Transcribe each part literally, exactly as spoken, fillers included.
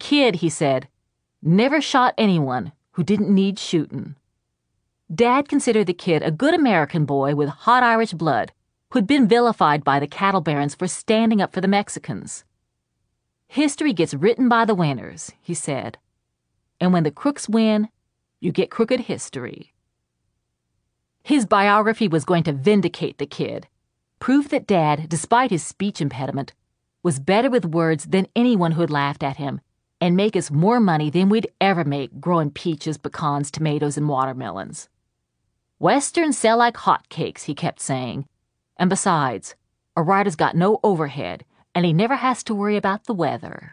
kid, he said, never shot anyone who didn't need shootin'. Dad considered the kid a good American boy with hot Irish blood who'd been vilified by the cattle barons for standing up for the Mexicans. History gets written by the winners, he said. And when the crooks win, you get crooked history. His biography was going to vindicate the kid, prove that Dad, despite his speech impediment, was better with words than anyone who had laughed at him, and make us more money than we'd ever make growing peaches, pecans, tomatoes, and watermelons. Westerns sell like hotcakes, he kept saying. And besides, a writer's got no overhead, and he never has to worry about the weather.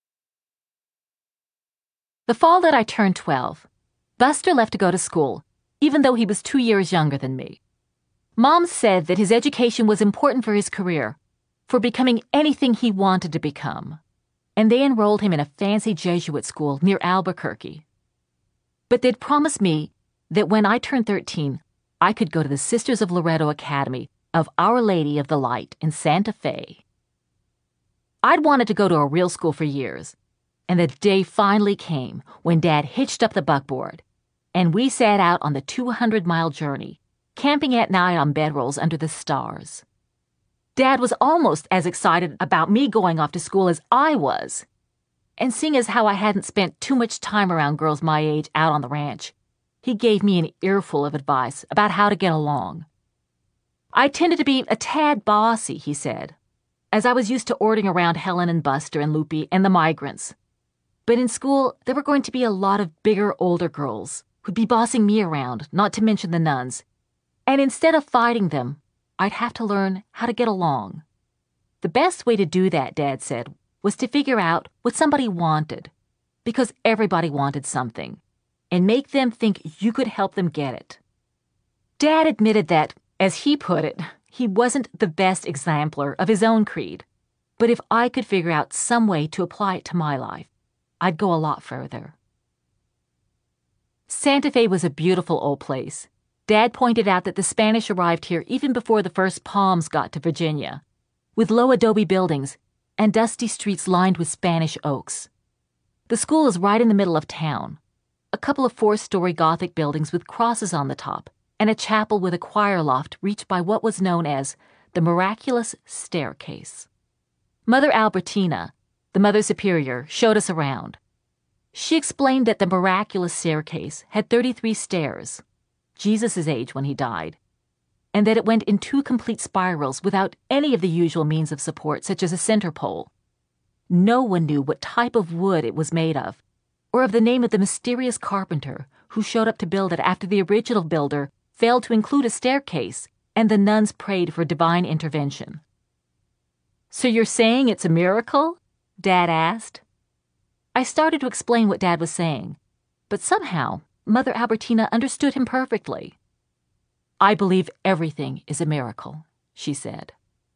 The fall that I turned twelve, Buster left to go to school, even though he was two years younger than me. Mom said that his education was important for his career, for becoming anything he wanted to become, and they enrolled him in a fancy Jesuit school near Albuquerque. But they'd promised me that when I turned thirteen, I could go to the Sisters of Loretto Academy of Our Lady of the Light in Santa Fe. I'd wanted to go to a real school for years, and the day finally came when Dad hitched up the buckboard, and we set out on the two hundred mile journey, camping at night on bedrolls under the stars. Dad was almost as excited about me going off to school as I was, and seeing as how I hadn't spent too much time around girls my age out on the ranch, he gave me an earful of advice about how to get along. I tended to be a tad bossy, he said, as I was used to ordering around Helen and Buster and Loopy and the migrants. But in school, there were going to be a lot of bigger, older girls who'd be bossing me around, not to mention the nuns. And instead of fighting them, I'd have to learn how to get along. The best way to do that, Dad said, was to figure out what somebody wanted, because everybody wanted something, and make them think you could help them get it. Dad admitted that, as he put it, he wasn't the best exemplar of his own creed, but if I could figure out some way to apply it to my life, I'd go a lot further. Santa Fe was a beautiful old place. Dad pointed out that the Spanish arrived here even before the first palms got to Virginia, with low adobe buildings and dusty streets lined with Spanish oaks. The school is right in the middle of town, a couple of four-story Gothic buildings with crosses on the top, and a chapel with a choir loft reached by what was known as the Miraculous Staircase. Mother Albertina, the Mother Superior, showed us around. She explained that the Miraculous Staircase had thirty-three stairs, Jesus' age when he died, and that it went in two complete spirals without any of the usual means of support, such as a center pole. No one knew what type of wood it was made of, or of the name of the mysterious carpenter who showed up to build it after the original builder failed to include a staircase, and the nuns prayed for divine intervention. "So you're saying it's a miracle?" Dad asked. I started to explain what Dad was saying, but somehow Mother Albertina understood him perfectly. "I believe everything is a miracle," she said.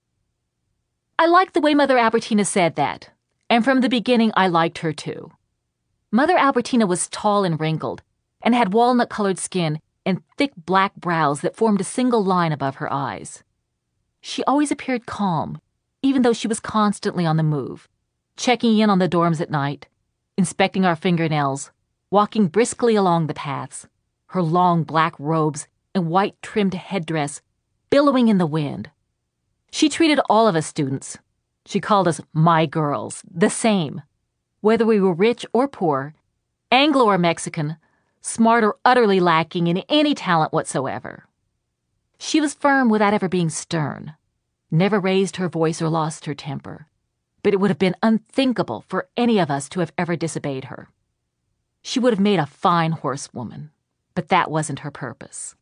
I liked the way Mother Albertina said that, and from the beginning I liked her too. Mother Albertina was tall and wrinkled, and had walnut-colored skin and thick black brows that formed a single line above her eyes. She always appeared calm, even though she was constantly on the move, checking in on the dorms at night, inspecting our fingernails, walking briskly along the paths, her long black robes and white-trimmed headdress billowing in the wind. She treated all of us students, she called us my girls, the same, whether we were rich or poor, Anglo or Mexican, smart or utterly lacking in any talent whatsoever. She was firm without ever being stern, never raised her voice or lost her temper, but it would have been unthinkable for any of us to have ever disobeyed her. She would have made a fine horsewoman, but that wasn't her purpose.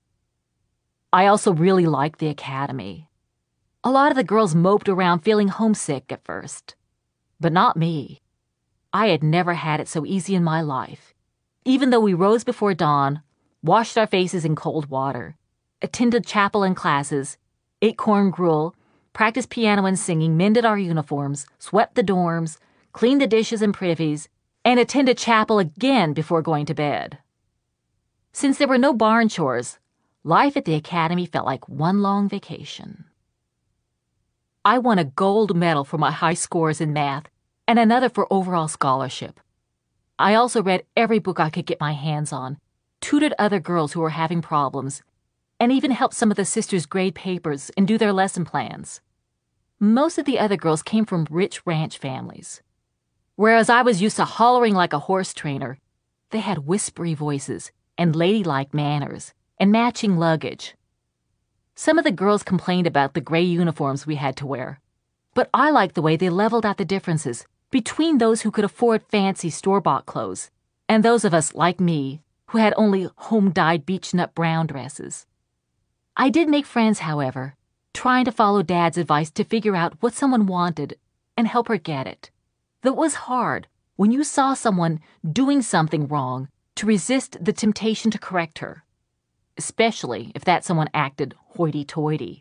I also really liked the academy. A lot of the girls moped around feeling homesick at first, but not me. I had never had it so easy in my life. Even though we rose before dawn, washed our faces in cold water, attended chapel and classes, ate corn gruel, practiced piano and singing, mended our uniforms, swept the dorms, cleaned the dishes and privies, and attended chapel again before going to bed. Since there were no barn chores, life at the academy felt like one long vacation. I won a gold medal for my high scores in math and another for overall scholarship. I also read every book I could get my hands on, tutored other girls who were having problems, and even helped some of the sisters grade papers and do their lesson plans. Most of the other girls came from rich ranch families. Whereas I was used to hollering like a horse trainer, they had whispery voices and ladylike manners and matching luggage. Some of the girls complained about the gray uniforms we had to wear, but I liked the way they leveled out the differences between those who could afford fancy store-bought clothes and those of us like me who had only home-dyed beech-nut brown dresses. I did make friends, however, trying to follow Dad's advice to figure out what someone wanted and help her get it. Though it was hard when you saw someone doing something wrong to resist the temptation to correct her, especially if that someone acted hoity-toity.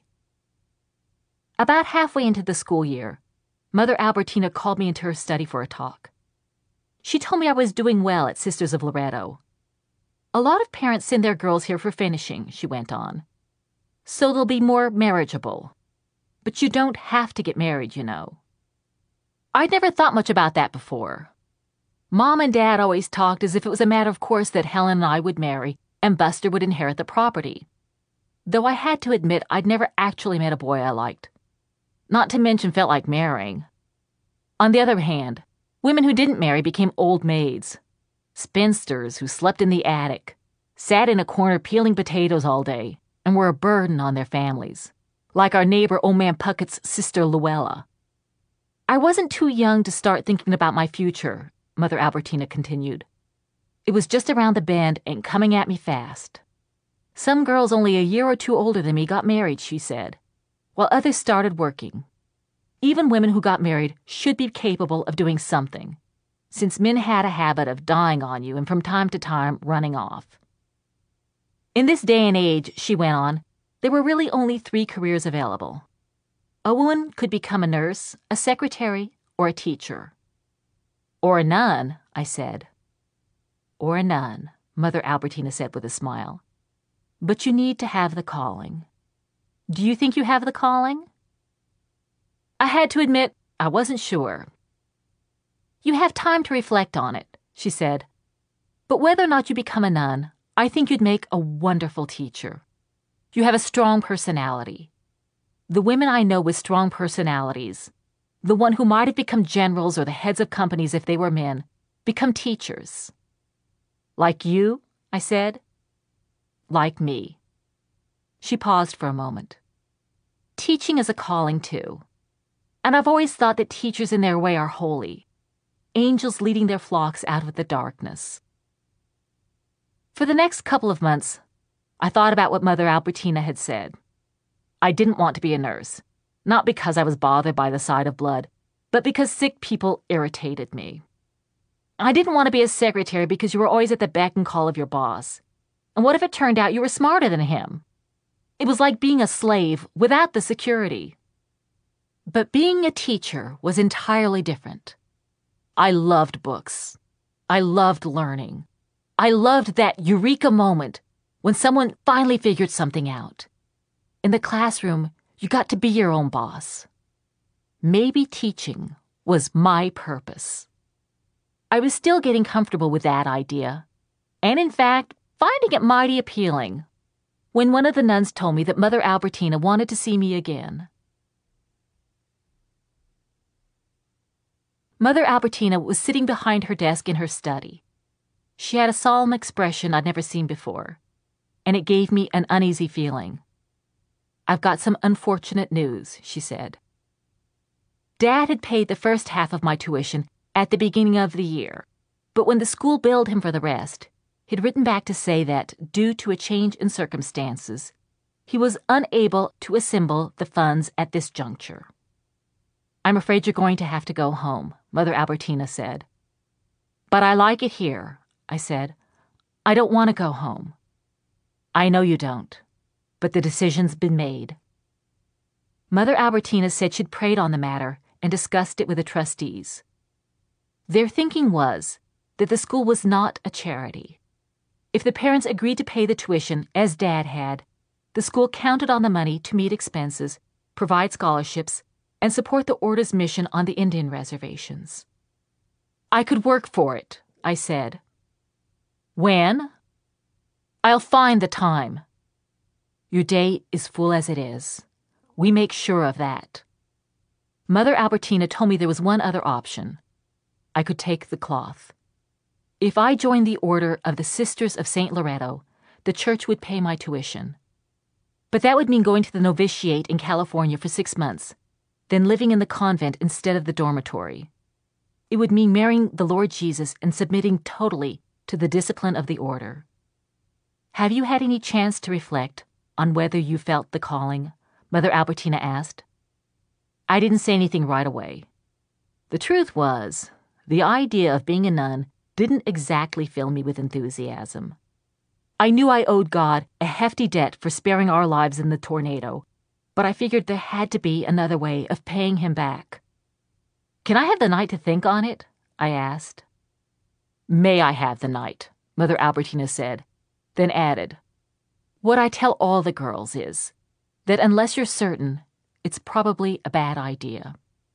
About halfway into the school year, Mother Albertina called me into her study for a talk. She told me I was doing well at Sisters of Loretto. A lot of parents send their girls here for finishing, she went on, so they'll be more marriageable. But you don't have to get married, you know. I'd never thought much about that before. Mom and Dad always talked as if it was a matter of course that Helen and I would marry and Buster would inherit the property. Though I had to admit I'd never actually met a boy I liked. Not to mention felt like marrying. On the other hand, women who didn't marry became old maids. Spinsters who slept in the attic, sat in a corner peeling potatoes all day, and were a burden on their families. Like our neighbor Old Man Puckett's sister Luella. I wasn't too young to start thinking about my future, Mother Albertina continued. It was just around the bend and coming at me fast. Some girls only a year or two older than me got married, she said, while others started working. Even women who got married should be capable of doing something, since men had a habit of dying on you and from time to time running off. In this day and age, she went on, there were really only three careers available. A woman could become a nurse, a secretary, or a teacher. Or a nun, I said. Or a nun, Mother Albertina said with a smile. But you need to have the calling. Do you think you have the calling? I had to admit I wasn't sure. You have time to reflect on it, she said. But whether or not you become a nun, I think you'd make a wonderful teacher. You have a strong personality. The women I know with strong personalities, the one who might have become generals or the heads of companies if they were men, become teachers. Like you, I said. Like me. She paused for a moment. Teaching is a calling, too. And I've always thought that teachers in their way are holy, angels leading their flocks out of the darkness. For the next couple of months, I thought about what Mother Albertina had said. I didn't want to be a nurse, not because I was bothered by the sight of blood, but because sick people irritated me. I didn't want to be a secretary because you were always at the beck and call of your boss. And what if it turned out you were smarter than him? It was like being a slave without the security. But being a teacher was entirely different. I loved books. I loved learning. I loved that eureka moment when someone finally figured something out. In the classroom, you got to be your own boss. Maybe teaching was my purpose. I was still getting comfortable with that idea, and in fact, finding it mighty appealing, when one of the nuns told me that Mother Albertina wanted to see me again. Mother Albertina was sitting behind her desk in her study. She had a solemn expression I'd never seen before, and it gave me an uneasy feeling. I've got some unfortunate news, she said. Dad had paid the first half of my tuition at the beginning of the year, but when the school billed him for the rest, he'd written back to say that, due to a change in circumstances, he was unable to assemble the funds at this juncture. I'm afraid you're going to have to go home, Mother Albertina said. But I like it here, I said. I don't want to go home. I know you don't, but the decision's been made. Mother Albertina said she'd prayed on the matter and discussed it with the trustees. Their thinking was that the school was not a charity. If the parents agreed to pay the tuition, as Dad had, the school counted on the money to meet expenses, provide scholarships, and support the Order's mission on the Indian reservations. I could work for it, I said. When? I'll find the time. Your day is full as it is. We make sure of that. Mother Albertina told me there was one other option. I could take the cloth. If I joined the Order of the Sisters of Saint Loretto, the church would pay my tuition. But that would mean going to the novitiate in California for six months, then living in the convent instead of the dormitory. It would mean marrying the Lord Jesus and submitting totally to the discipline of the order. Have you had any chance to reflect on whether you felt the calling? Mother Albertina asked. I didn't say anything right away. The truth was, the idea of being a nun didn't exactly fill me with enthusiasm. I knew I owed God a hefty debt for sparing our lives in the tornado, but I figured there had to be another way of paying him back. Can I have the night to think on it? I asked. May I have the night? Mother Albertina said, then added, what I tell all the girls is that unless you're certain, it's probably a bad idea.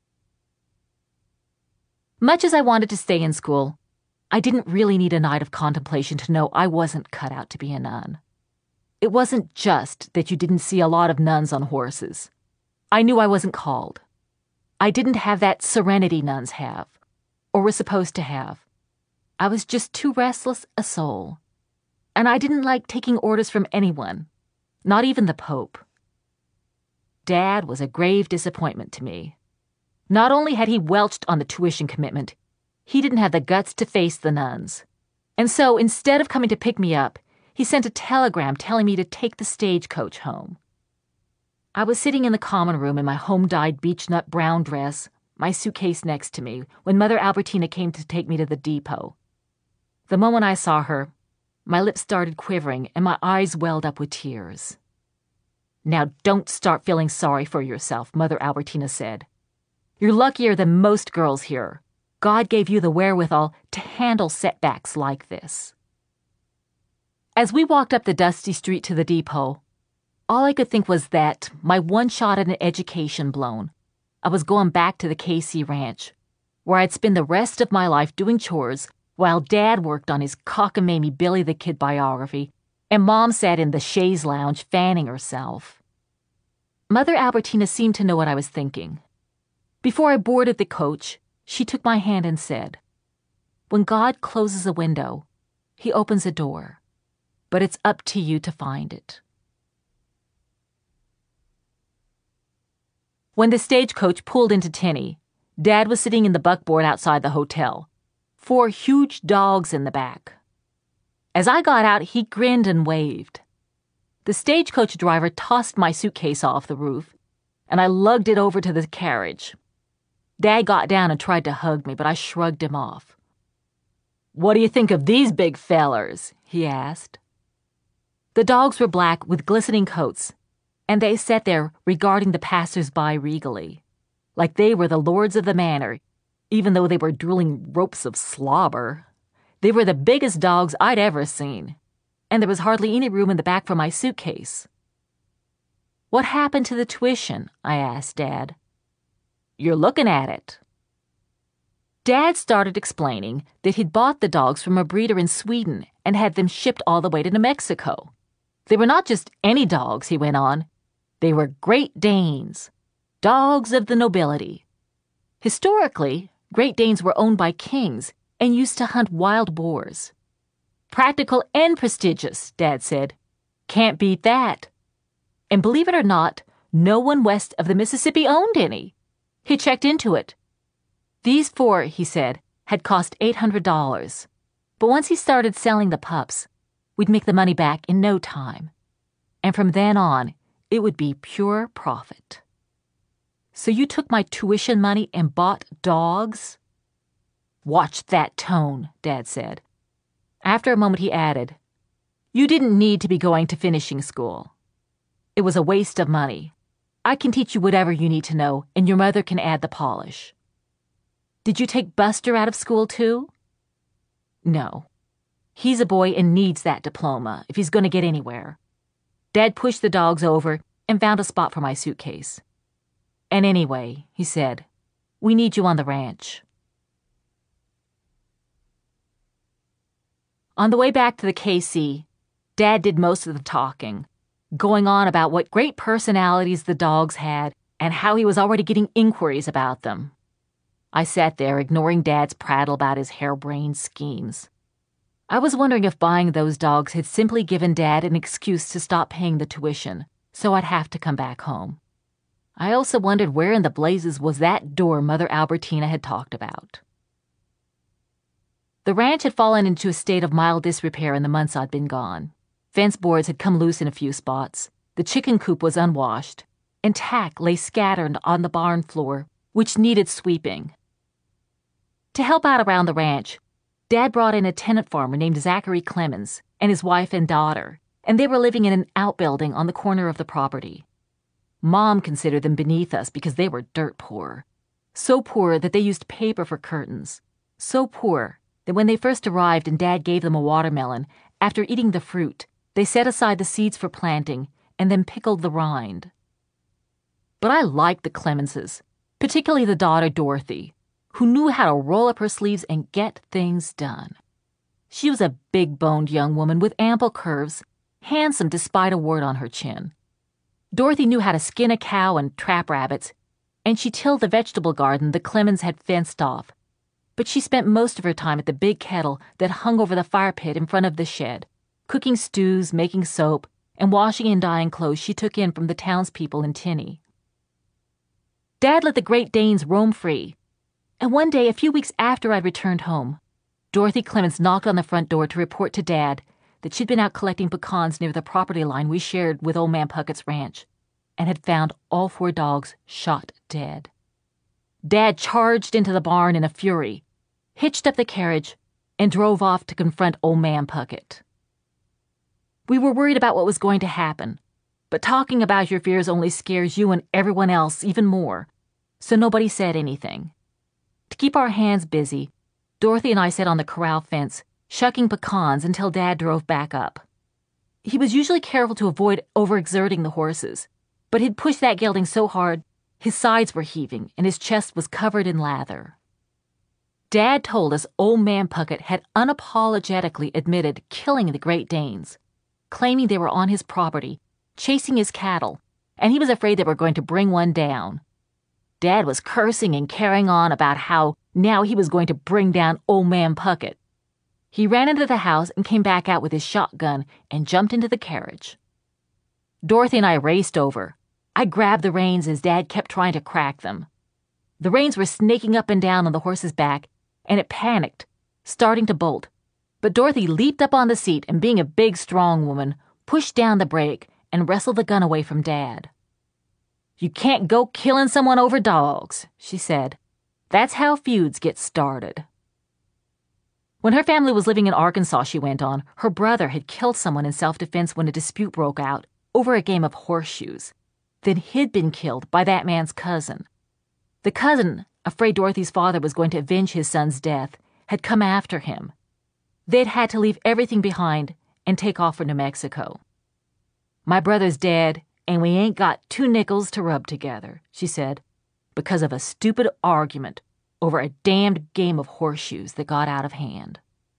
Much as I wanted to stay in school, I didn't really need a night of contemplation to know I wasn't cut out to be a nun. It wasn't just that you didn't see a lot of nuns on horses. I knew I wasn't called. I didn't have that serenity nuns have, or were supposed to have. I was just too restless a soul. And I didn't like taking orders from anyone, not even the Pope. Dad was a grave disappointment to me. Not only had he welched on the tuition commitment, he didn't have the guts to face the nuns. And so, instead of coming to pick me up, he sent a telegram telling me to take the stagecoach home. I was sitting in the common room in my home-dyed beechnut brown dress, my suitcase next to me, when Mother Albertina came to take me to the depot. The moment I saw her, my lips started quivering and my eyes welled up with tears. Now don't start feeling sorry for yourself, Mother Albertina said. You're luckier than most girls here. God gave you the wherewithal to handle setbacks like this. As we walked up the dusty street to the depot, all I could think was that, my one shot at an education blown, I was going back to the K C Ranch, where I'd spend the rest of my life doing chores while Dad worked on his cockamamie Billy the Kid biography and Mom sat in the chaise lounge fanning herself. Mother Albertina seemed to know what I was thinking. Before I boarded the coach, she took my hand and said, when God closes a window, he opens a door, but it's up to you to find it. When the stagecoach pulled into Tinney, Dad was sitting in the buckboard outside the hotel, four huge dogs in the back. As I got out, he grinned and waved. The stagecoach driver tossed my suitcase off the roof, and I lugged it over to the carriage. Dad got down and tried to hug me, but I shrugged him off. What do you think of these big fellers? He asked. The dogs were black with glistening coats, and they sat there regarding the passers-by regally, like they were the lords of the manor, even though they were drooling ropes of slobber. They were the biggest dogs I'd ever seen, and there was hardly any room in the back for my suitcase. What happened to the tuition? I asked Dad. You're looking at it. Dad started explaining that he'd bought the dogs from a breeder in Sweden and had them shipped all the way to New Mexico. They were not just any dogs, he went on. They were Great Danes, dogs of the nobility. Historically, Great Danes were owned by kings and used to hunt wild boars. Practical and prestigious, Dad said. Can't beat that. And believe it or not, no one west of the Mississippi owned any. He checked into it. These four, he said, had cost eight hundred dollars. But once he started selling the pups, we'd make the money back in no time. And from then on, it would be pure profit. So you took my tuition money and bought dogs? Watch that tone, Dad said. After a moment, he added, you didn't need to be going to finishing school. It was a waste of money. I can teach you whatever you need to know, and your mother can add the polish. Did you take Buster out of school, too? No. He's a boy and needs that diploma if he's going to get anywhere. Dad pushed the dogs over and found a spot for my suitcase. And anyway, he said, we need you on the ranch. On the way back to the K C, Dad did most of the talking, going on about what great personalities the dogs had and how he was already getting inquiries about them. I sat there, ignoring Dad's prattle about his harebrained schemes. I was wondering if buying those dogs had simply given Dad an excuse to stop paying the tuition, so I'd have to come back home. I also wondered where in the blazes was that door Mother Albertina had talked about. The ranch had fallen into a state of mild disrepair in the months I'd been gone. Fence boards had come loose in a few spots, the chicken coop was unwashed, and tack lay scattered on the barn floor, which needed sweeping. To help out around the ranch, Dad brought in a tenant farmer named Zachary Clemens and his wife and daughter, and they were living in an outbuilding on the corner of the property. Mom considered them beneath us because they were dirt poor. So poor that they used paper for curtains. So poor that when they first arrived and Dad gave them a watermelon, after eating the fruit, they set aside the seeds for planting and then pickled the rind. But I liked the Clemenses, particularly the daughter Dorothy, who knew how to roll up her sleeves and get things done. She was a big-boned young woman with ample curves, handsome despite a wart on her chin. Dorothy knew how to skin a cow and trap rabbits, and she tilled the vegetable garden the Clemens had fenced off. But she spent most of her time at the big kettle that hung over the fire pit in front of the shed, cooking stews, making soap, and washing and dyeing clothes she took in from the townspeople in Tinney. Dad let the Great Danes roam free, and one day, a few weeks after I'd returned home, Dorothy Clemens knocked on the front door to report to Dad that she'd been out collecting pecans near the property line we shared with Old Man Puckett's ranch, and had found all four dogs shot dead. Dad charged into the barn in a fury, hitched up the carriage, and drove off to confront Old Man Puckett. We were worried about what was going to happen, but talking about your fears only scares you and everyone else even more, so nobody said anything. To keep our hands busy, Dorothy and I sat on the corral fence, shucking pecans until Dad drove back up. He was usually careful to avoid overexerting the horses, but he'd pushed that gelding so hard, his sides were heaving and his chest was covered in lather. Dad told us Old Man Puckett had unapologetically admitted killing the Great Danes, claiming they were on his property, chasing his cattle, and he was afraid they were going to bring one down. Dad was cursing and carrying on about how now he was going to bring down Old Man Puckett. He ran into the house and came back out with his shotgun and jumped into the carriage. Dorothy and I raced over. I grabbed the reins as Dad kept trying to crack them. The reins were snaking up and down on the horse's back, and it panicked, starting to bolt. But Dorothy leaped up on the seat and, being a big, strong woman, pushed down the brake and wrestled the gun away from Dad. "You can't go killing someone over dogs," she said. "That's how feuds get started." When her family was living in Arkansas, she went on, her brother had killed someone in self-defense when a dispute broke out over a game of horseshoes. Then he'd been killed by that man's cousin. The cousin, afraid Dorothy's father was going to avenge his son's death, had come after him. They'd had to leave everything behind and take off for New Mexico. "My brother's dead, and we ain't got two nickels to rub together," she said, because of a stupid argument over a damned game of horseshoes that got out of hand.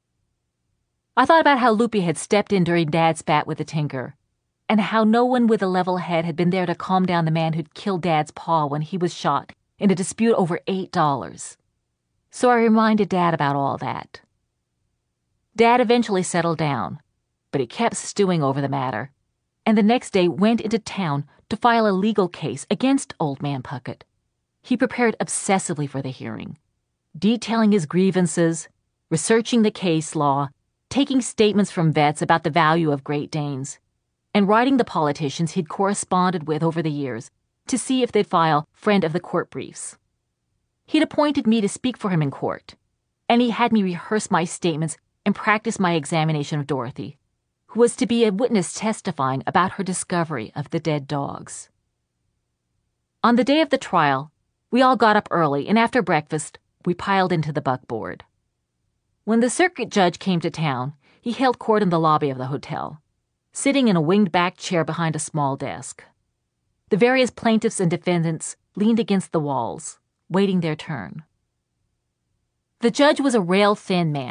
I thought about how Loopy had stepped in during Dad's spat with the tinker, and how no one with a level head had been there to calm down the man who'd killed Dad's paw when he was shot in a dispute over eight dollars. So I reminded Dad about all that. Dad eventually settled down, but he kept stewing over the matter, and the next day went into town to file a legal case against Old Man Puckett. He prepared obsessively for the hearing, detailing his grievances, researching the case law, taking statements from vets about the value of Great Danes, and writing the politicians he'd corresponded with over the years to see if they'd file friend of the court briefs. He'd appointed me to speak for him in court, and he had me rehearse my statements and practice my examination of Dorothy, who was to be a witness testifying about her discovery of the dead dogs. On the day of the trial, we all got up early, and after breakfast, we piled into the buckboard. When the circuit judge came to town, he held court in the lobby of the hotel, sitting in a winged-back chair behind a small desk. The various plaintiffs and defendants leaned against the walls, waiting their turn. The judge was a rail-thin man,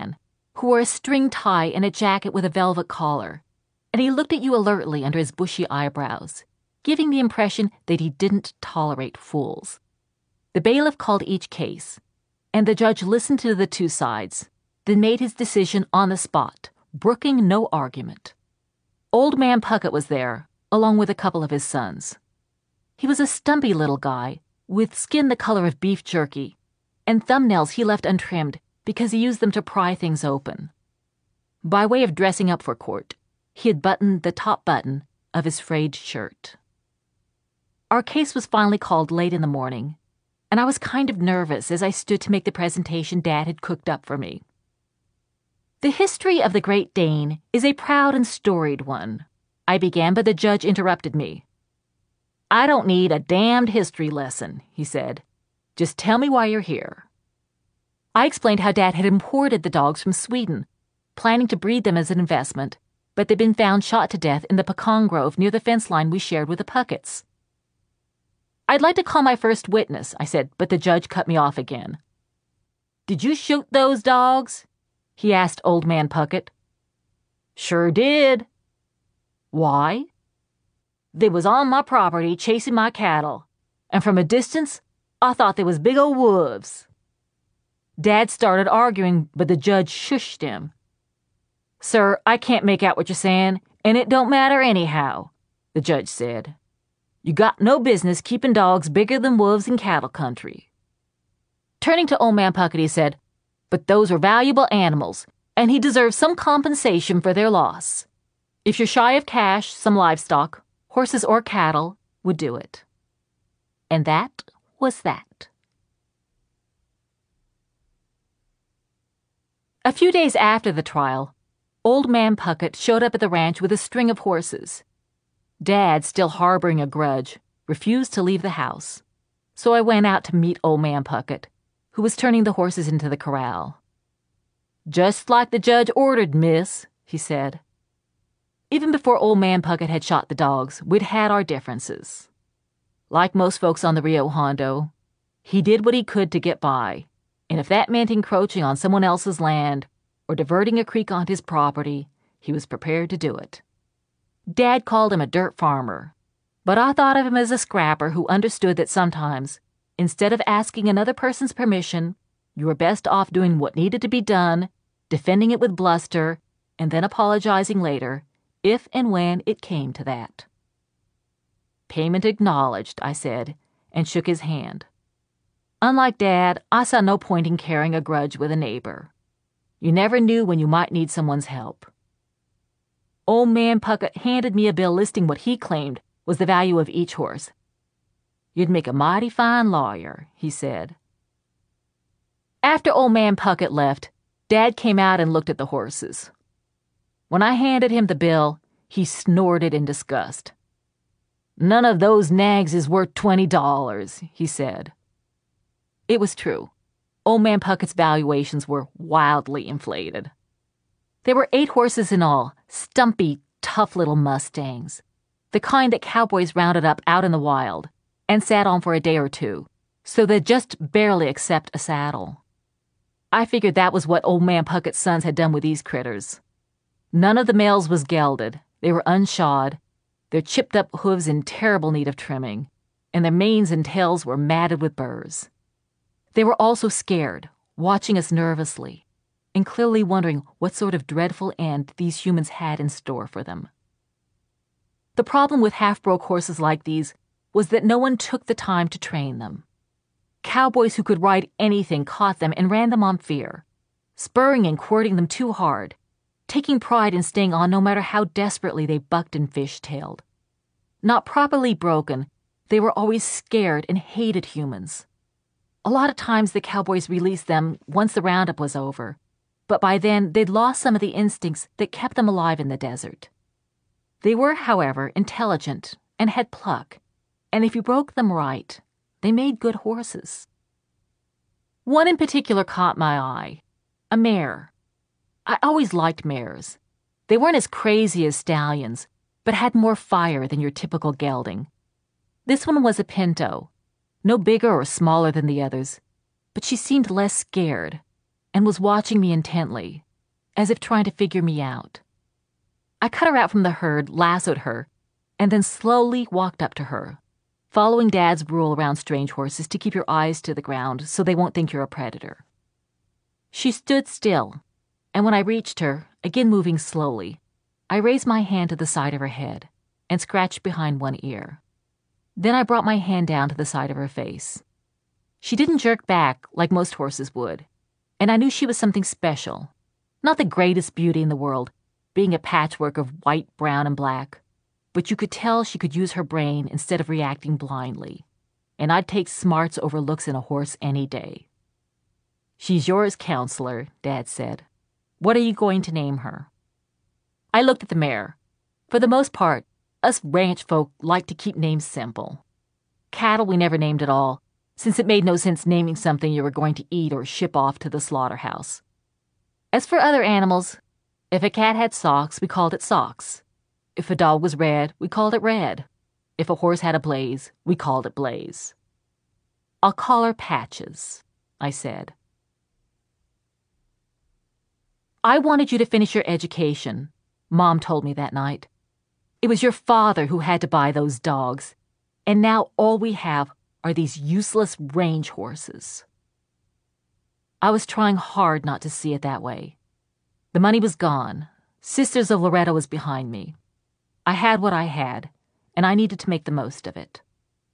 who wore a string tie and a jacket with a velvet collar, and he looked at you alertly under his bushy eyebrows, giving the impression that he didn't tolerate fools. The bailiff called each case, and the judge listened to the two sides, then made his decision on the spot, brooking no argument. Old Man Puckett was there, along with a couple of his sons. He was a stumpy little guy, with skin the color of beef jerky, and thumbnails he left untrimmed because he used them to pry things open. By way of dressing up for court, he had buttoned the top button of his frayed shirt. Our case was finally called late in the morning, and I was kind of nervous as I stood to make the presentation Dad had cooked up for me. The history of the Great Dane is a proud and storied one, I began, but the judge interrupted me. I don't need a damned history lesson, he said. Just tell me why you're here. I explained how Dad had imported the dogs from Sweden, planning to breed them as an investment, but they'd been found shot to death in the pecan grove near the fence line we shared with the Pucketts. I'd like to call my first witness, I said, but the judge cut me off again. Did you shoot those dogs? He asked Old Man Puckett. Sure did. Why? They was on my property chasing my cattle, and from a distance, I thought they was big old wolves. Dad started arguing, but the judge shushed him. Sir, I can't make out what you're saying, and it don't matter anyhow, the judge said. You got no business keeping dogs bigger than wolves in cattle country. Turning to Old Man Puckett, he said, but those are valuable animals, and he deserves some compensation for their loss. If you're shy of cash, some livestock, horses or cattle, would do it. And that was that. A few days after the trial, Old Man Puckett showed up at the ranch with a string of horses. Dad, still harboring a grudge, refused to leave the house, so I went out to meet Old Man Puckett, who was turning the horses into the corral. Just like the judge ordered, miss, he said. Even before Old Man Puckett had shot the dogs, we'd had our differences. Like most folks on the Rio Hondo, he did what he could to get by, and if that meant encroaching on someone else's land or diverting a creek onto his property, he was prepared to do it. Dad called him a dirt farmer, but I thought of him as a scrapper who understood that sometimes, instead of asking another person's permission, you were best off doing what needed to be done, defending it with bluster, and then apologizing later, if and when it came to that. Payment acknowledged, I said, and shook his hand. Unlike Dad, I saw no point in carrying a grudge with a neighbor. You never knew when you might need someone's help. Old Man Puckett handed me a bill listing what he claimed was the value of each horse. You'd make a mighty fine lawyer, he said. After Old Man Puckett left, Dad came out and looked at the horses. When I handed him the bill, he snorted in disgust. None of those nags is worth twenty dollars, he said. It was true. Old Man Puckett's valuations were wildly inflated. There were eight horses in all, stumpy, tough little mustangs, the kind that cowboys rounded up out in the wild and sat on for a day or two, so they'd just barely accept a saddle. I figured that was what Old Man Puckett's sons had done with these critters. None of the males was gelded, they were unshod, their chipped-up hooves in terrible need of trimming, and their manes and tails were matted with burrs. They were also scared, watching us nervously, and clearly wondering what sort of dreadful end these humans had in store for them. The problem with half-broke horses like these was that no one took the time to train them. Cowboys who could ride anything caught them and ran them on fear, spurring and quirting them too hard, taking pride in staying on no matter how desperately they bucked and fish-tailed. Not properly broken, they were always scared and hated humans. A lot of times the cowboys released them once the roundup was over, but by then they'd lost some of the instincts that kept them alive in the desert. They were, however, intelligent and had pluck, and if you broke them right, they made good horses. One in particular caught my eye, a mare. I always liked mares. They weren't as crazy as stallions, but had more fire than your typical gelding. This one was a pinto, no bigger or smaller than the others, but she seemed less scared and was watching me intently, as if trying to figure me out. I cut her out from the herd, lassoed her, and then slowly walked up to her, following Dad's rule around strange horses to keep your eyes to the ground so they won't think you're a predator. She stood still, and when I reached her, again moving slowly, I raised my hand to the side of her head and scratched behind one ear. Then I brought my hand down to the side of her face. She didn't jerk back like most horses would, and I knew she was something special. Not the greatest beauty in the world, being a patchwork of white, brown, and black, but you could tell she could use her brain instead of reacting blindly, and I'd take smarts over looks in a horse any day. "She's yours, counselor," Dad said. "What are you going to name her?" I looked at the mare. For the most part, us ranch folk like to keep names simple. Cattle we never named at all, since it made no sense naming something you were going to eat or ship off to the slaughterhouse. As for other animals, if a cat had socks, we called it Socks. If a dog was red, we called it Red. If a horse had a blaze, we called it Blaze. "I'll call her Patches," I said. "I wanted you to finish your education," Mom told me that night. "It was your father who had to buy those dogs, and now all we have are these useless range horses." I was trying hard not to see it that way. The money was gone. Sisters of Loretto was behind me. I had what I had, and I needed to make the most of it.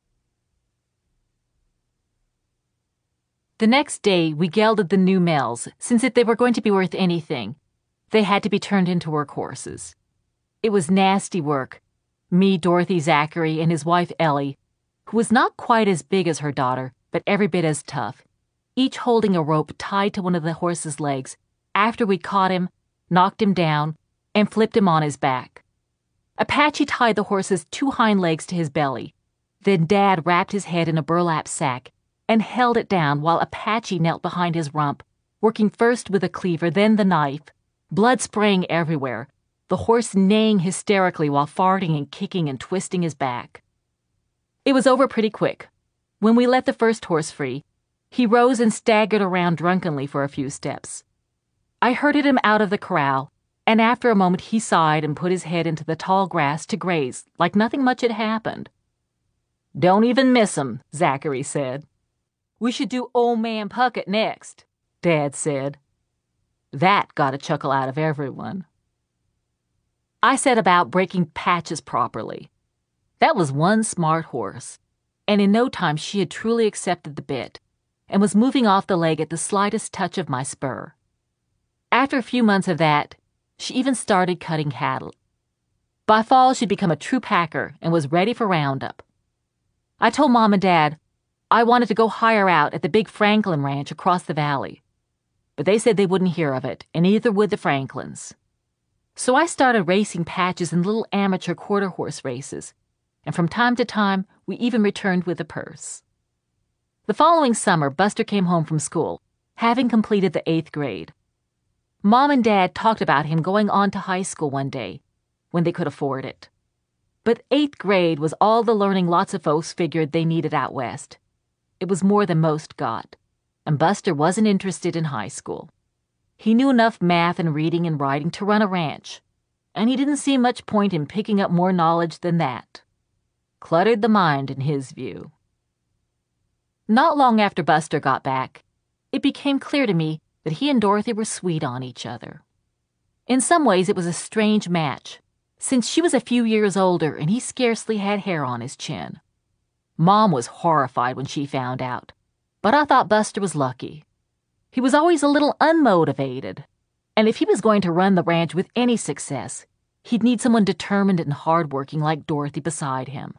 The next day, we gelded the new males, since if they were going to be worth anything, they had to be turned into workhorses. It was nasty work. Me, Dorothy, Zachary, and his wife Ellie, who was not quite as big as her daughter, but every bit as tough, each holding a rope tied to one of the horse's legs after we caught him, knocked him down, and flipped him on his back. Apache tied the horse's two hind legs to his belly. Then Dad wrapped his head in a burlap sack and held it down while Apache knelt behind his rump, working first with a cleaver, then the knife, blood spraying everywhere, the horse neighing hysterically while farting and kicking and twisting his back. It was over pretty quick. When we let the first horse free, he rose and staggered around drunkenly for a few steps. I herded him out of the corral, and after a moment he sighed and put his head into the tall grass to graze like nothing much had happened. "Don't even miss 'em," Zachary said. "We should do Old Man Puckett next," Dad said. That got a chuckle out of everyone. I set about breaking Patches properly. That was one smart horse, and in no time she had truly accepted the bit and was moving off the leg at the slightest touch of my spur. After a few months of that, she even started cutting cattle. By fall, she'd become a true packer and was ready for roundup. I told Mom and Dad I wanted to go hire out at the big Franklin ranch across the valley, but they said they wouldn't hear of it, and neither would the Franklins. So I started racing Patches in little amateur quarter horse races, and from time to time, we even returned with a purse. The following summer, Buster came home from school, having completed the eighth grade. Mom and Dad talked about him going on to high school one day, when they could afford it. But eighth grade was all the learning lots of folks figured they needed out west. It was more than most got, and Buster wasn't interested in high school. He knew enough math and reading and writing to run a ranch, and he didn't see much point in picking up more knowledge than that. Cluttered the mind, in his view. Not long after Buster got back, it became clear to me that he and Dorothy were sweet on each other. In some ways, it was a strange match, since she was a few years older and he scarcely had hair on his chin. Mom was horrified when she found out, but I thought Buster was lucky. He was always a little unmotivated, and if he was going to run the ranch with any success, he'd need someone determined and hardworking like Dorothy beside him.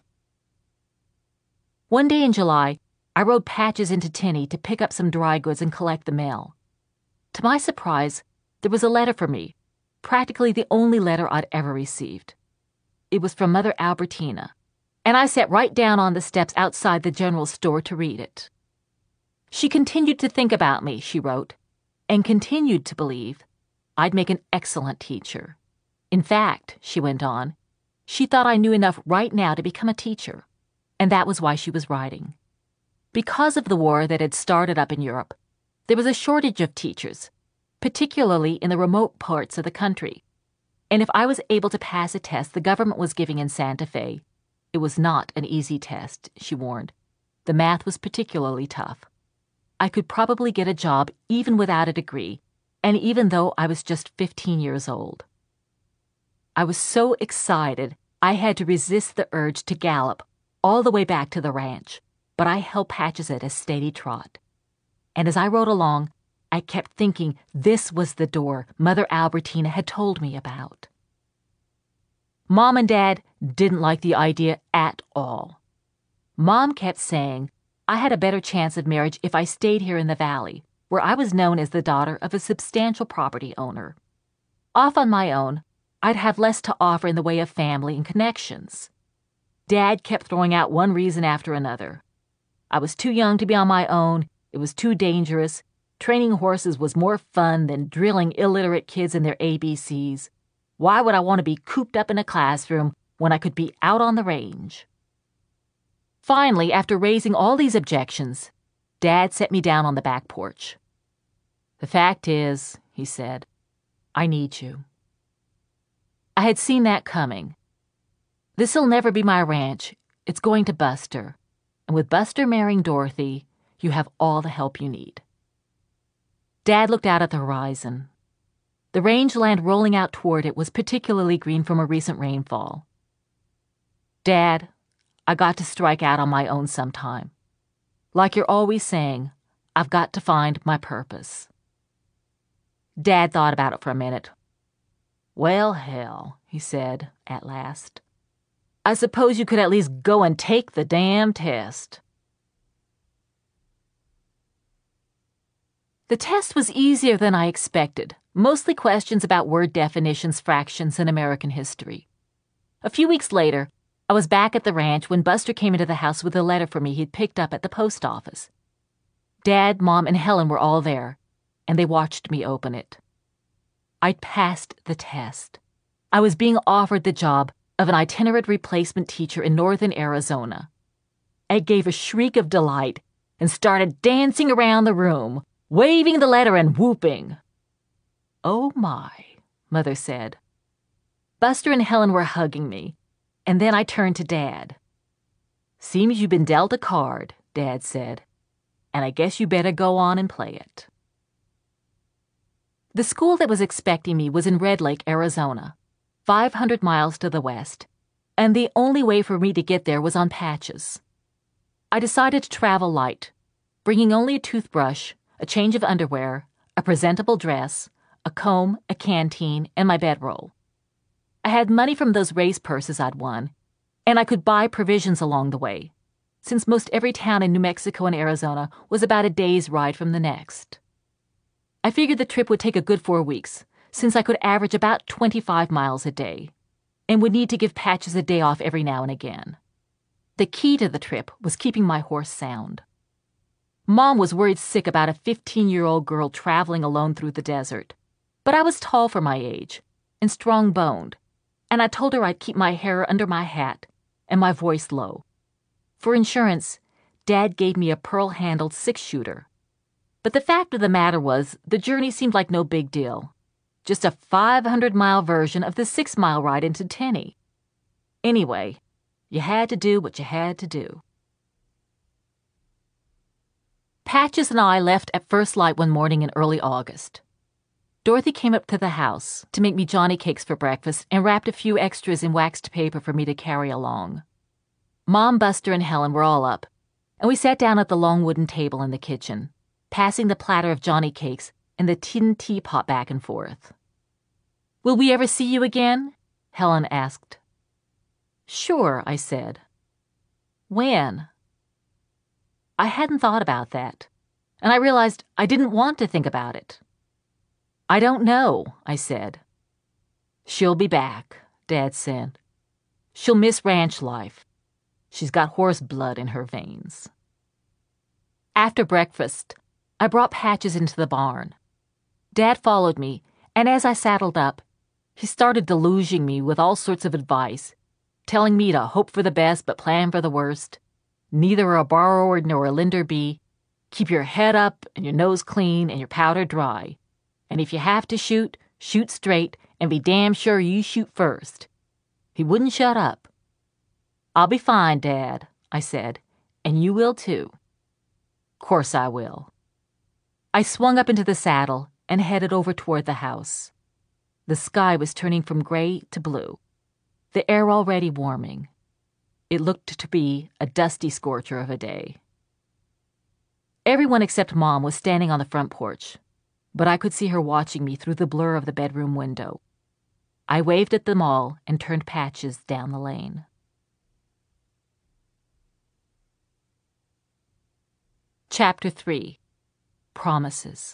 One day in July, I rode Patches into Tinney to pick up some dry goods and collect the mail. To my surprise, there was a letter for me, practically the only letter I'd ever received. It was from Mother Albertina, and I sat right down on the steps outside the general store to read it. She continued to think about me, she wrote, and continued to believe I'd make an excellent teacher. In fact, she went on, she thought I knew enough right now to become a teacher, and that was why she was writing. Because of the war that had started up in Europe, there was a shortage of teachers, particularly in the remote parts of the country. And if I was able to pass a test the government was giving in Santa Fe, it was not an easy test, she warned. The math was particularly tough. I could probably get a job even without a degree, and even though I was just fifteen years old. I was so excited I had to resist the urge to gallop all the way back to the ranch, but I held Patches at a steady trot. And as I rode along, I kept thinking this was the door Mother Albertina had told me about. Mom and Dad didn't like the idea at all. Mom kept saying I had a better chance of marriage if I stayed here in the valley, where I was known as the daughter of a substantial property owner. Off on my own, I'd have less to offer in the way of family and connections. Dad kept throwing out one reason after another. I was too young to be on my own, it was too dangerous, training horses was more fun than drilling illiterate kids in their A B Cs. Why would I want to be cooped up in a classroom when I could be out on the range? Finally, after raising all these objections, Dad set me down on the back porch. "The fact is," he said, "I need you." I had seen that coming. This'll never be my ranch. It's going to Buster. And with Buster marrying Dorothy, you have all the help you need. Dad looked out at the horizon. The rangeland rolling out toward it was particularly green from a recent rainfall. "Dad, I got to strike out on my own sometime. Like you're always saying, I've got to find my purpose." Dad thought about it for a minute. "Well, hell," he said at last. "I suppose you could at least go and take the damn test." The test was easier than I expected, mostly questions about word definitions, fractions, and American history. A few weeks later, I was back at the ranch when Buster came into the house with a letter for me he'd picked up at the post office. Dad, Mom, and Helen were all there, and they watched me open it. I'd passed the test. I was being offered the job of an itinerant replacement teacher in northern Arizona. I gave a shriek of delight and started dancing around the room, waving the letter and whooping. "Oh my," Mother said. Buster and Helen were hugging me, and then I turned to Dad. "Seems you've been dealt a card," Dad said, "and I guess you better go on and play it." The school that was expecting me was in Red Lake, Arizona, five hundred miles to the west, and the only way for me to get there was on Patches. I decided to travel light, bringing only a toothbrush, a change of underwear, a presentable dress, a comb, a canteen, and my bedroll. I had money from those race purses I'd won, and I could buy provisions along the way, since most every town in New Mexico and Arizona was about a day's ride from the next. I figured the trip would take a good four weeks, since I could average about twenty-five miles a day, and would need to give Patches a day off every now and again. The key to the trip was keeping my horse sound. Mom was worried sick about a fifteen-year-old girl traveling alone through the desert, but I was tall for my age and strong-boned, and I told her I'd keep my hair under my hat and my voice low. For insurance, Dad gave me a pearl-handled six-shooter. But the fact of the matter was, the journey seemed like no big deal. Just a five hundred mile version of the six-mile ride into Tenney. Anyway, you had to do what you had to do. Patches and I left at first light one morning in early August. Dorothy came up to the house to make me Johnny cakes for breakfast and wrapped a few extras in waxed paper for me to carry along. Mom, Buster, and Helen were all up, and we sat down at the long wooden table in the kitchen, passing the platter of Johnny cakes and the tin teapot back and forth. "Will we ever see you again?" Helen asked. "Sure," I said. "When?" I hadn't thought about that, and I realized I didn't want to think about it. "I don't know," I said. "She'll be back," Dad said. "She'll miss ranch life. She's got horse blood in her veins." After breakfast, I brought Patches into the barn. Dad followed me, and as I saddled up, he started deluging me with all sorts of advice, telling me to hope for the best but plan for the worst, neither a borrower nor a lender be, keep your head up and your nose clean and your powder dry, And if you have to shoot, shoot straight and be damn sure you shoot first. He wouldn't shut up. I'll be fine, Dad, I said, and you will too. Course I will. I swung up into the saddle and headed over toward the house. The sky was turning from gray to blue, the air already warming. It looked to be a dusty scorcher of a day. Everyone except Mom was standing on the front porch, but I could see her watching me through the blur of the bedroom window. I waved at them all and turned Patches down the lane. Chapter three. Promises.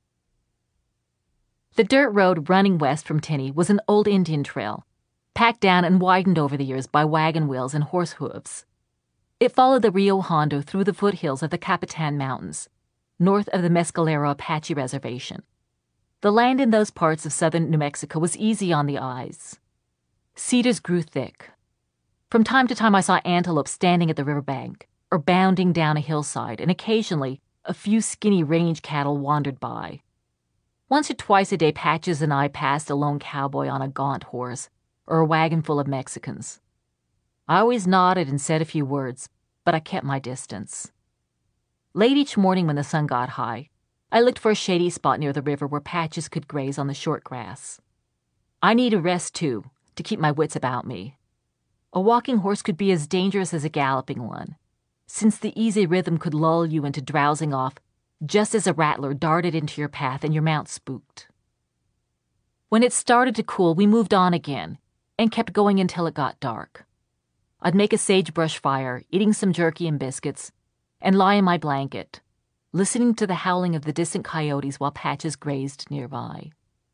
The dirt road running west from Tinney was an old Indian trail, packed down and widened over the years by wagon wheels and horse hooves. It followed the Rio Hondo through the foothills of the Capitan Mountains, north of the Mescalero Apache Reservation. The land in those parts of southern New Mexico was easy on the eyes. Cedars grew thick. From time to time I saw antelope standing at the riverbank or bounding down a hillside, and occasionally a few skinny range cattle wandered by. Once or twice a day Patches and I passed a lone cowboy on a gaunt horse or a wagon full of Mexicans. I always nodded and said a few words, but I kept my distance. Late each morning when the sun got high, I looked for a shady spot near the river where Patches could graze on the short grass. I needed rest, too, to keep my wits about me. A walking horse could be as dangerous as a galloping one, since the easy rhythm could lull you into drowsing off just as a rattler darted into your path and your mount spooked. When it started to cool, we moved on again and kept going until it got dark. I'd make a sagebrush fire, eating some jerky and biscuits, and lie in my blanket, listening to the howling of the distant coyotes while Patches grazed nearby.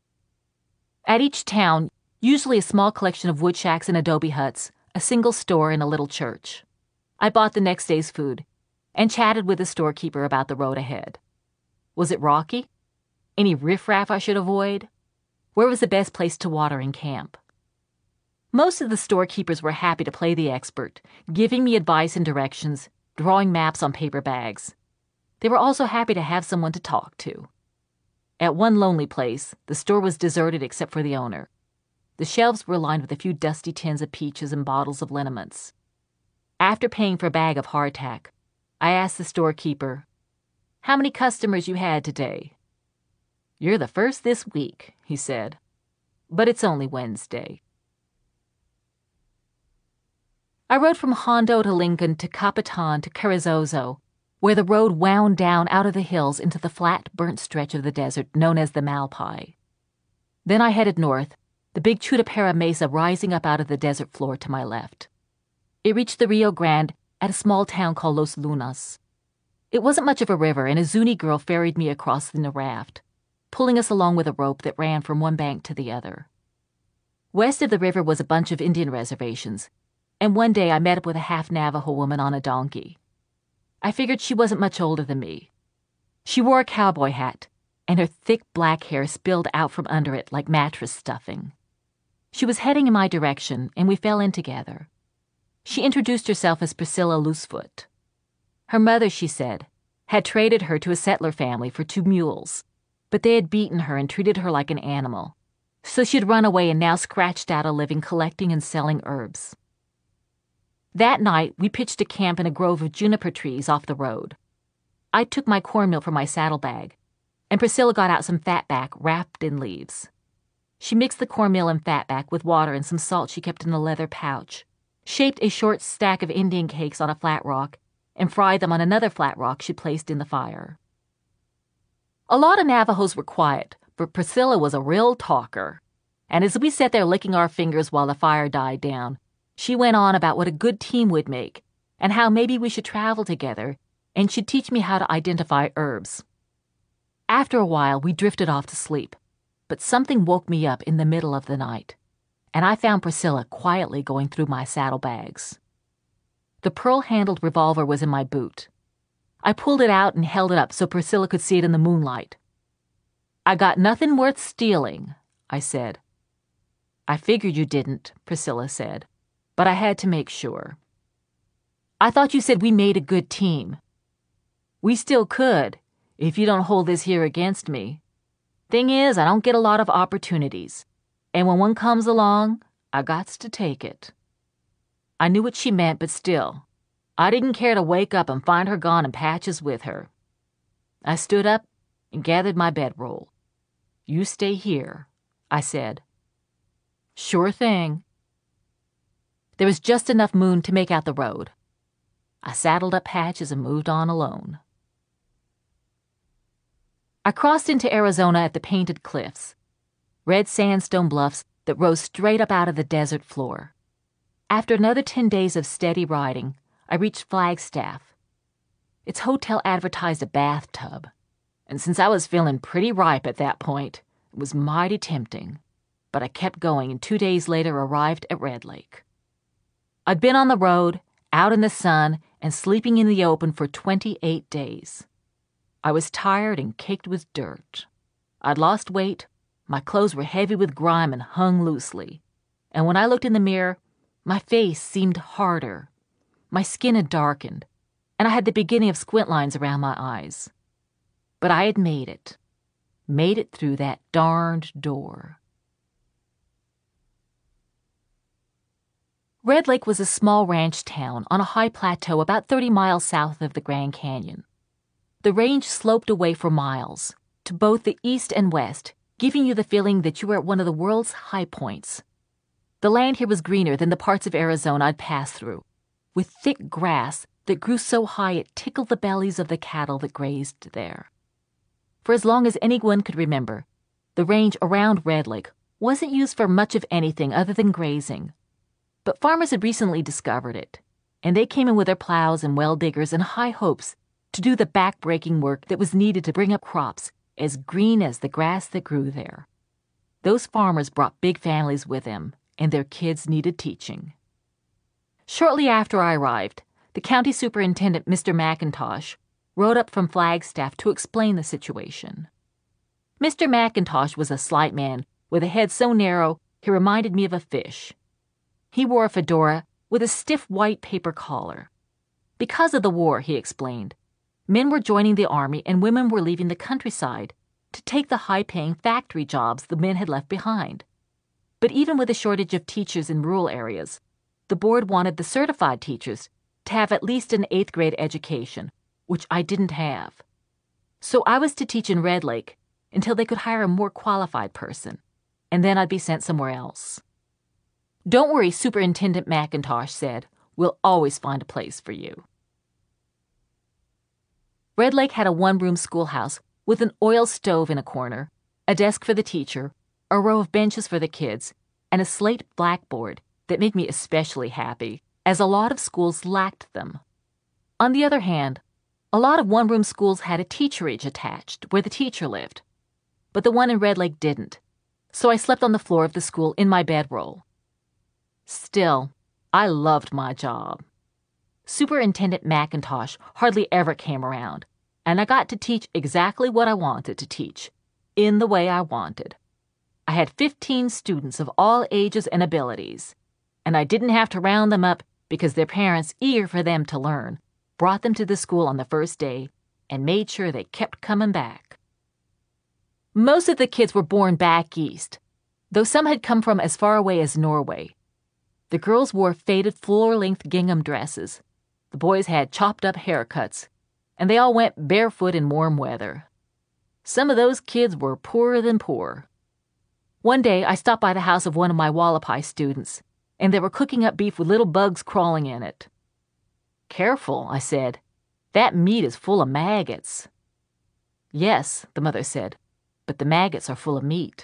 At each town, usually a small collection of wood shacks and adobe huts, a single store, and a little church, I bought the next day's food and chatted with the storekeeper about the road ahead. Was it rocky? Any riffraff I should avoid? Where was the best place to water and camp? Most of the storekeepers were happy to play the expert, giving me advice and directions, drawing maps on paper bags. They were also happy to have someone to talk to. At one lonely place, the store was deserted except for the owner. The shelves were lined with a few dusty tins of peaches and bottles of liniments. After paying for a bag of hardtack, I asked the storekeeper, "How many customers you had today?" "You're the first this week," he said. "But it's only Wednesday." I rode from Hondo to Lincoln to Capitan to Carrizozo, where the road wound down out of the hills into the flat, burnt stretch of the desert known as the Malpai. Then I headed north, the big Chutapera Mesa rising up out of the desert floor to my left. It reached the Rio Grande at a small town called Los Lunas. It wasn't much of a river, and a Zuni girl ferried me across in a raft, pulling us along with a rope that ran from one bank to the other. West of the river was a bunch of Indian reservations, and one day I met up with a half-Navajo woman on a donkey. I figured she wasn't much older than me. She wore a cowboy hat, and her thick black hair spilled out from under it like mattress stuffing. She was heading in my direction, and we fell in together. She introduced herself as Priscilla Loosefoot. Her mother, she said, had traded her to a settler family for two mules, but they had beaten her and treated her like an animal, so she'd run away and now scratched out a living collecting and selling herbs. That night, we pitched a camp in a grove of juniper trees off the road. I took my cornmeal from my saddlebag, and Priscilla got out some fatback wrapped in leaves. She mixed the cornmeal and fatback with water and some salt she kept in a leather pouch, shaped a short stack of Indian cakes on a flat rock, and fried them on another flat rock she placed in the fire. A lot of Navajos were quiet, but Priscilla was a real talker, and as we sat there licking our fingers while the fire died down, she went on about what a good team would make, and how maybe we should travel together, and she'd teach me how to identify herbs. After a while, we drifted off to sleep, but something woke me up in the middle of the night, and I found Priscilla quietly going through my saddlebags. The pearl-handled revolver was in my boot. I pulled it out and held it up so Priscilla could see it in the moonlight. "I got nothing worth stealing," I said. "I figured you didn't," Priscilla said, "but I had to make sure." "I thought you said we made a good team." "We still could, if you don't hold this here against me." Thing is, I don't get a lot of opportunities, and when one comes along, I gots to take it." I knew what she meant, but still, I didn't care to wake up and find her gone in patches with her. I stood up and gathered my bedroll. "You stay here," I said. "Sure thing." There was just enough moon to make out the road. I saddled up Patches and moved on alone. I crossed into Arizona at the Painted Cliffs, red sandstone bluffs that rose straight up out of the desert floor. After another ten days of steady riding, I reached Flagstaff. Its hotel advertised a bathtub, and since I was feeling pretty ripe at that point, it was mighty tempting. But I kept going, and two days later arrived at Red Lake. I'd been on the road, out in the sun, and sleeping in the open for twenty-eight days. I was tired and caked with dirt. I'd lost weight, my clothes were heavy with grime and hung loosely, and when I looked in the mirror, my face seemed harder. My skin had darkened, and I had the beginning of squint lines around my eyes. But I had made it. Made it through that darned door. Red Lake was a small ranch town on a high plateau about thirty miles south of the Grand Canyon. The range sloped away for miles, to both the east and west, giving you the feeling that you were at one of the world's high points. The land here was greener than the parts of Arizona I'd passed through, with thick grass that grew so high it tickled the bellies of the cattle that grazed there. For as long as anyone could remember, the range around Red Lake wasn't used for much of anything other than grazing. But farmers had recently discovered it, and they came in with their plows and well diggers in high hopes to do the back-breaking work that was needed to bring up crops as green as the grass that grew there. Those farmers brought big families with them, and their kids needed teaching. Shortly after I arrived, the county superintendent, Mister McIntosh, rode up from Flagstaff to explain the situation. Mister McIntosh was a slight man with a head so narrow he reminded me of a fish. He wore a fedora with a stiff white paper collar. Because of the war, he explained, men were joining the army and women were leaving the countryside to take the high-paying factory jobs the men had left behind. But even with a shortage of teachers in rural areas, the board wanted the certified teachers to have at least an eighth grade education, which I didn't have. So I was to teach in Red Lake until they could hire a more qualified person, and then I'd be sent somewhere else. "Don't worry," Superintendent McIntosh said. "We'll always find a place for you." Red Lake had a one-room schoolhouse with an oil stove in a corner, a desk for the teacher, a row of benches for the kids, and a slate blackboard that made me especially happy, as a lot of schools lacked them. On the other hand, a lot of one-room schools had a teacherage attached where the teacher lived, but the one in Red Lake didn't, so I slept on the floor of the school in my bedroll. Still, I loved my job. Superintendent McIntosh hardly ever came around, and I got to teach exactly what I wanted to teach, in the way I wanted. I had fifteen students of all ages and abilities, and I didn't have to round them up because their parents, eager for them to learn, brought them to the school on the first day and made sure they kept coming back. Most of the kids were born back east, though some had come from as far away as Norway. The girls wore faded floor-length gingham dresses. The boys had chopped-up haircuts, and they all went barefoot in warm weather. Some of those kids were poorer than poor. One day, I stopped by the house of one of my Wallapai students, and they were cooking up beef with little bugs crawling in it. "Careful," I said. "That meat is full of maggots." "Yes," the mother said, "but the maggots are full of meat."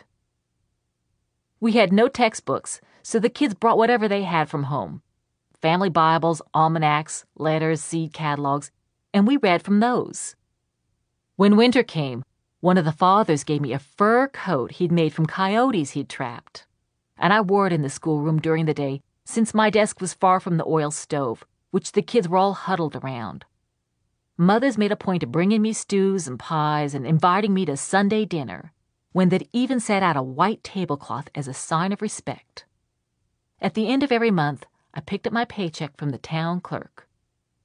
We had no textbooks, so the kids brought whatever they had from home. Family Bibles, almanacs, letters, seed catalogs, and we read from those. When winter came, one of the fathers gave me a fur coat he'd made from coyotes he'd trapped, and I wore it in the schoolroom during the day since my desk was far from the oil stove, which the kids were all huddled around. Mothers made a point of bringing me stews and pies and inviting me to Sunday dinner, when they'd even set out a white tablecloth as a sign of respect. At the end of every month, I picked up my paycheck from the town clerk.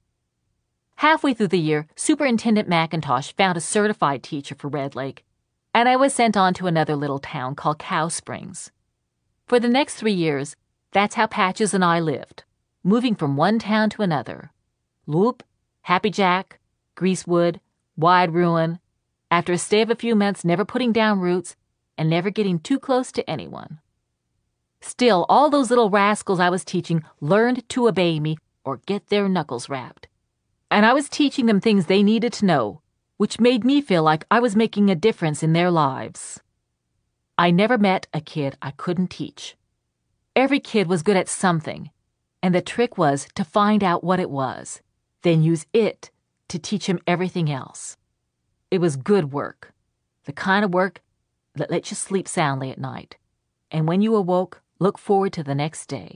Halfway through the year, Superintendent McIntosh found a certified teacher for Red Lake, and I was sent on to another little town called Cow Springs. For the next three years, that's how Patches and I lived, moving from one town to another. Loup, Happy Jack, Greasewood, Wide Ruin, after a stay of a few months never putting down roots and never getting too close to anyone. Still, all those little rascals I was teaching learned to obey me or get their knuckles rapped. And I was teaching them things they needed to know, which made me feel like I was making a difference in their lives. I never met a kid I couldn't teach. Every kid was good at something, and the trick was to find out what it was, then use it to teach him everything else. It was good work, the kind of work that lets you sleep soundly at night, and when you awoke, look forward to the next day.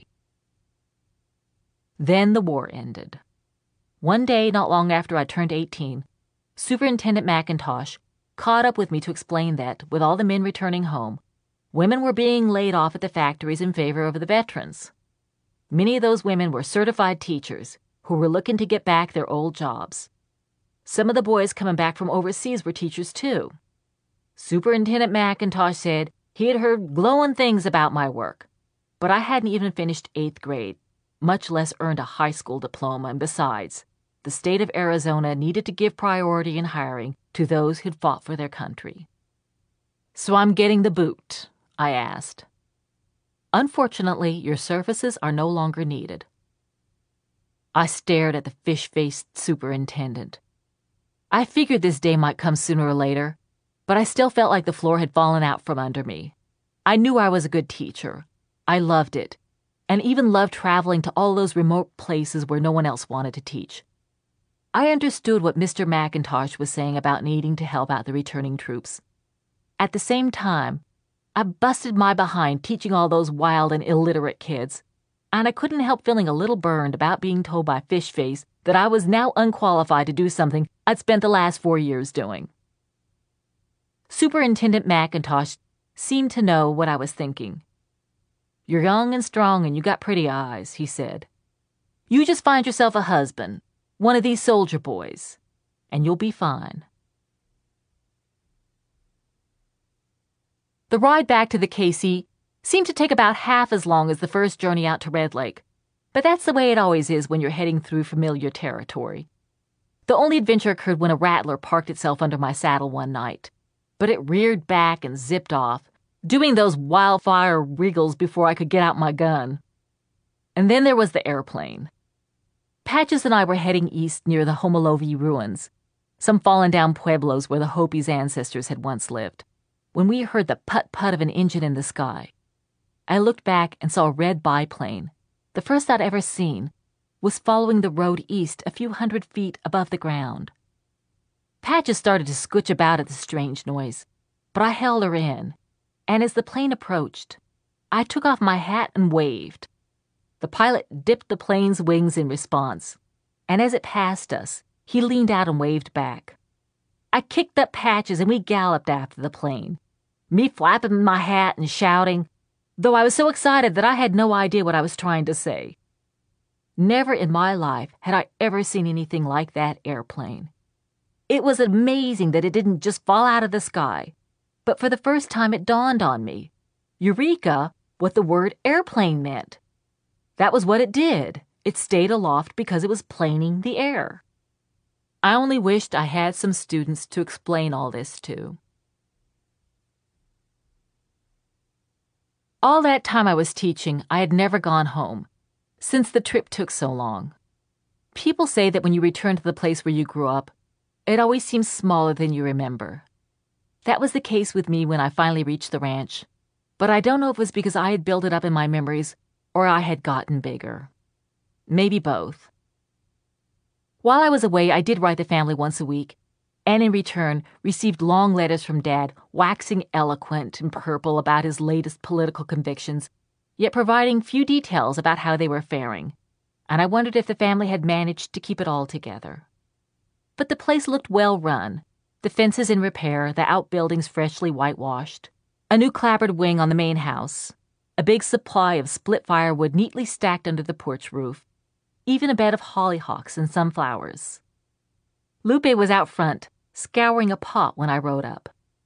Then the war ended. One day, not long after I turned eighteen, Superintendent McIntosh caught up with me to explain that, with all the men returning home, women were being laid off at the factories in favor of the veterans. Many of those women were certified teachers who were looking to get back their old jobs. Some of the boys coming back from overseas were teachers too. Superintendent McIntosh said he had heard glowing things about my work, but I hadn't even finished eighth grade, much less earned a high school diploma, and besides, the state of Arizona needed to give priority in hiring to those who'd fought for their country. "So I'm getting the boot?" I asked. "Unfortunately, your services are no longer needed." I stared at the fish-faced superintendent. I figured this day might come sooner or later, but I still felt like the floor had fallen out from under me. I knew I was a good teacher. I loved it, and even loved traveling to all those remote places where no one else wanted to teach. I understood what Mister McIntosh was saying about needing to help out the returning troops. At the same time, I busted my behind teaching all those wild and illiterate kids, and I couldn't help feeling a little burned about being told by Fishface that I was now unqualified to do something I'd spent the last four years doing. Superintendent McIntosh seemed to know what I was thinking. "You're young and strong and you got pretty eyes," he said. "You just find yourself a husband, one of these soldier boys, and you'll be fine." The ride back to the K C seemed to take about half as long as the first journey out to Red Lake, but that's the way it always is when you're heading through familiar territory. The only adventure occurred when a rattler parked itself under my saddle one night, but it reared back and zipped off, doing those wildfire wriggles before I could get out my gun. And then there was the airplane. Patches and I were heading east near the Homolovi ruins, some fallen-down pueblos where the Hopi's ancestors had once lived, when we heard the putt-putt of an engine in the sky. I looked back and saw a red biplane, the first I'd ever seen, was following the road east a few hundred feet above the ground. Patches started to scooch about at the strange noise, but I held her in, and as the plane approached, I took off my hat and waved. The pilot dipped the plane's wings in response, and as it passed us, he leaned out and waved back. I kicked up Patches and we galloped after the plane, me flapping my hat and shouting, though I was so excited that I had no idea what I was trying to say. Never in my life had I ever seen anything like that airplane. It was amazing that it didn't just fall out of the sky, but for the first time it dawned on me, Eureka, what the word airplane meant. That was what it did. It stayed aloft because it was planing the air. I only wished I had some students to explain all this to. All that time I was teaching, I had never gone home, since the trip took so long. People say that when you return to the place where you grew up, it always seems smaller than you remember. That was the case with me when I finally reached the ranch, but I don't know if it was because I had built it up in my memories or I had gotten bigger. Maybe both. While I was away, I did write the family once a week, and in return received long letters from Dad, waxing eloquent and purple about his latest political convictions, yet providing few details about how they were faring, and I wondered if the family had managed to keep it all together. But the place looked well run, the fences in repair, the outbuildings freshly whitewashed, a new clapboard wing on the main house, a big supply of split firewood neatly stacked under the porch roof, even a bed of hollyhocks and sunflowers. Lupe was out front, scouring a pot when I rode up.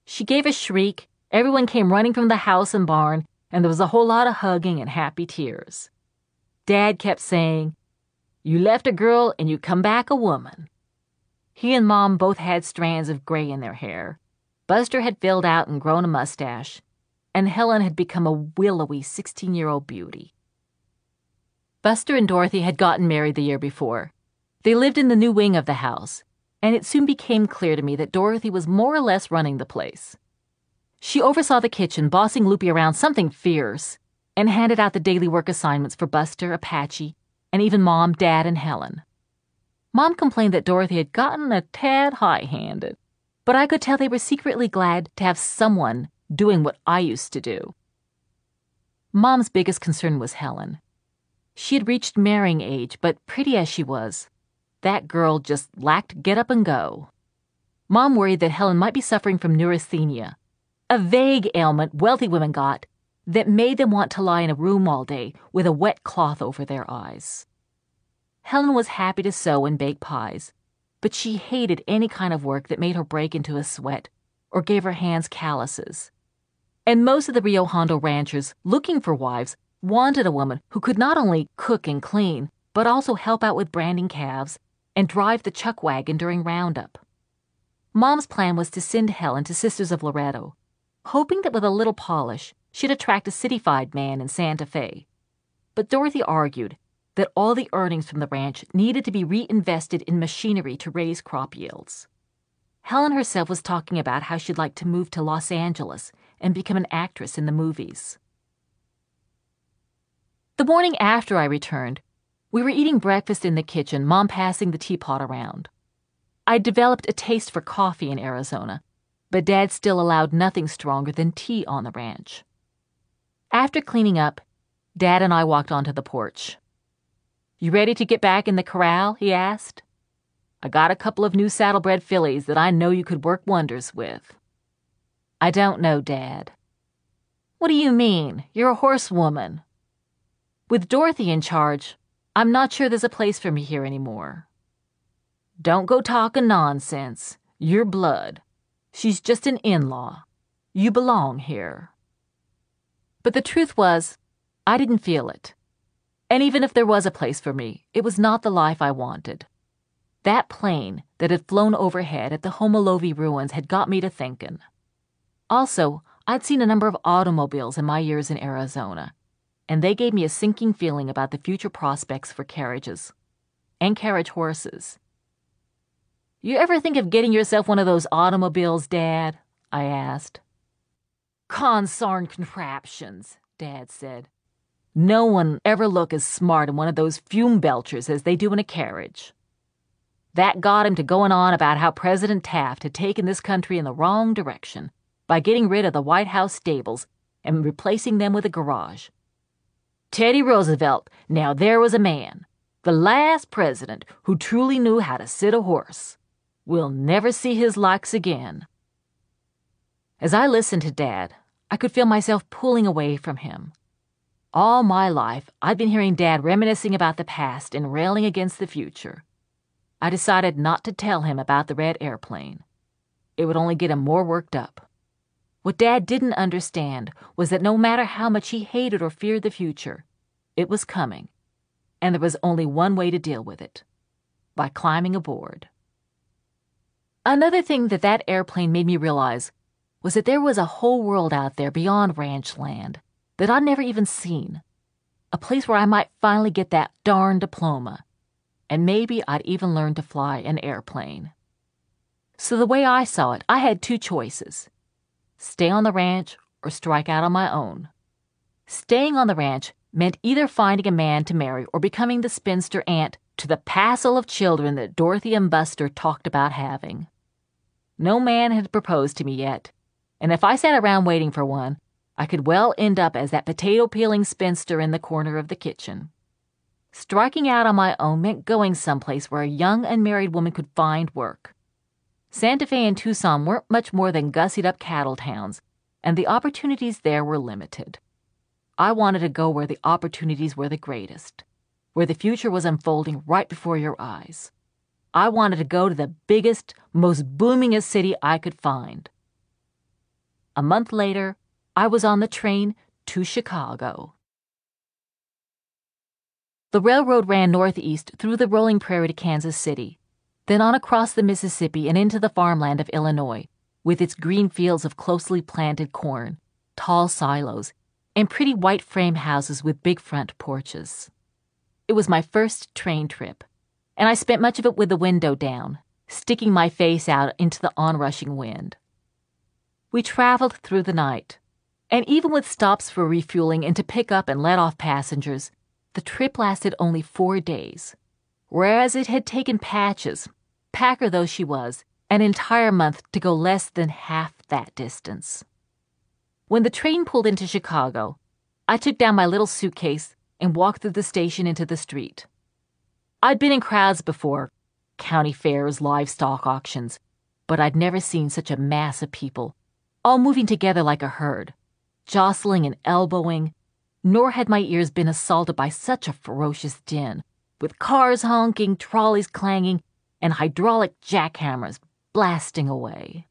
She gave a shriek, everyone came running from the house and barn, and there was a whole lot of hugging and happy tears. Dad kept saying, "You left a girl and you come back a woman." He and Mom both had strands of gray in their hair. Buster had filled out and grown a mustache, and Helen had become a willowy sixteen-year-old beauty. Buster and Dorothy had gotten married the year before. They lived in the new wing of the house, and it soon became clear to me that Dorothy was more or less running the place. She oversaw the kitchen, bossing Loopy around something fierce, and handed out the daily work assignments for Buster, Apache, and even Mom, Dad, and Helen. Mom complained that Dorothy had gotten a tad high-handed, but I could tell they were secretly glad to have someone doing what I used to do. Mom's biggest concern was Helen. She had reached marrying age, but pretty as she was, that girl just lacked get up and go. Mom worried that Helen might be suffering from neurasthenia, a vague ailment wealthy women got that made them want to lie in a room all day with a wet cloth over their eyes. Helen was happy to sew and bake pies, but she hated any kind of work that made her break into a sweat or gave her hands calluses. And most of the Rio Hondo ranchers looking for wives wanted a woman who could not only cook and clean, but also help out with branding calves and drive the chuck wagon during roundup. Mom's plan was to send Helen to Sisters of Loretto, hoping that with a little polish, she'd attract a citified man in Santa Fe. But Dorothy argued that all the earnings from the ranch needed to be reinvested in machinery to raise crop yields. Helen herself was talking about how she'd like to move to Los Angeles and become an actress in the movies. The morning after I returned, we were eating breakfast in the kitchen, Mom passing the teapot around. I'd developed a taste for coffee in Arizona, but Dad still allowed nothing stronger than tea on the ranch. After cleaning up, Dad and I walked onto the porch. "You ready to get back in the corral?" he asked. "I got a couple of new saddlebred fillies that I know you could work wonders with." "I don't know, Dad." "What do you mean? You're a horsewoman." "With Dorothy in charge, I'm not sure there's a place for me here anymore." "Don't go talking nonsense. You're blood. She's just an in-law. You belong here." But the truth was, I didn't feel it. And even if there was a place for me, it was not the life I wanted. That plane that had flown overhead at the Homolovi ruins had got me to thinking. Also, I'd seen a number of automobiles in my years in Arizona, and they gave me a sinking feeling about the future prospects for carriages and carriage horses. "You ever think of getting yourself one of those automobiles, Dad?" I asked. "Consarn contraptions," Dad said. "No one ever look as smart in one of those fume belchers as they do in a carriage." That got him to going on about how President Taft had taken this country in the wrong direction by getting rid of the White House stables and replacing them with a garage. Teddy Roosevelt, now there was a man, the last president who truly knew how to sit a horse. We'll never see his likes again. As I listened to Dad, I could feel myself pulling away from him. All my life, I'd been hearing Dad reminiscing about the past and railing against the future. I decided not to tell him about the red airplane. It would only get him more worked up. What Dad didn't understand was that no matter how much he hated or feared the future, it was coming, and there was only one way to deal with it: by climbing aboard. Another thing that that airplane made me realize was that there was a whole world out there beyond ranch land that I'd never even seen, a place where I might finally get that darn diploma, and maybe I'd even learn to fly an airplane. So the way I saw it, I had two choices: stay on the ranch or strike out on my own. Staying on the ranch meant either finding a man to marry or becoming the spinster aunt to the passel of children that Dorothy and Buster talked about having. No man had proposed to me yet, and if I sat around waiting for one, I could well end up as that potato-peeling spinster in the corner of the kitchen. Striking out on my own meant going someplace where a young unmarried woman could find work. Santa Fe and Tucson weren't much more than gussied-up cattle towns, and the opportunities there were limited. I wanted to go where the opportunities were the greatest, where the future was unfolding right before your eyes. I wanted to go to the biggest, most boomingest city I could find. A month later, I was on the train to Chicago. The railroad ran northeast through the rolling prairie to Kansas City, then on across the Mississippi and into the farmland of Illinois, with its green fields of closely planted corn, tall silos, and pretty white frame houses with big front porches. It was my first train trip, and I spent much of it with the window down, sticking my face out into the onrushing wind. We traveled through the night, and even with stops for refueling and to pick up and let off passengers, the trip lasted only four days, whereas it had taken Patches, packer though she was, an entire month to go less than half that distance. When the train pulled into Chicago, I took down my little suitcase and walked through the station into the street. I'd been in crowds before, county fairs, livestock auctions, but I'd never seen such a mass of people, all moving together like a herd, jostling and elbowing, nor had my ears been assaulted by such a ferocious din, with cars honking, trolleys clanging, and hydraulic jackhammers blasting away.